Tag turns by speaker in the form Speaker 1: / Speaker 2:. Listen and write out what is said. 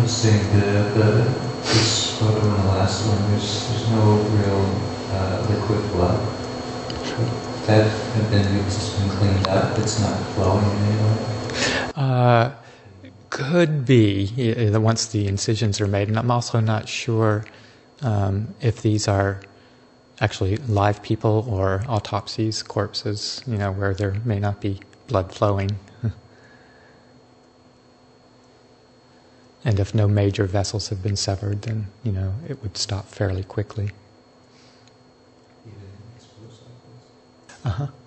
Speaker 1: noticing this photo in the last one, there's no real liquid blood. That had just been cleaned up. It's not flowing anymore.
Speaker 2: Could be once the incisions are made, and I'm also not sure if these are actually live people or autopsies, corpses, where there may not be blood flowing. And if no major vessels have been severed, then, it would stop fairly quickly. Uh-huh.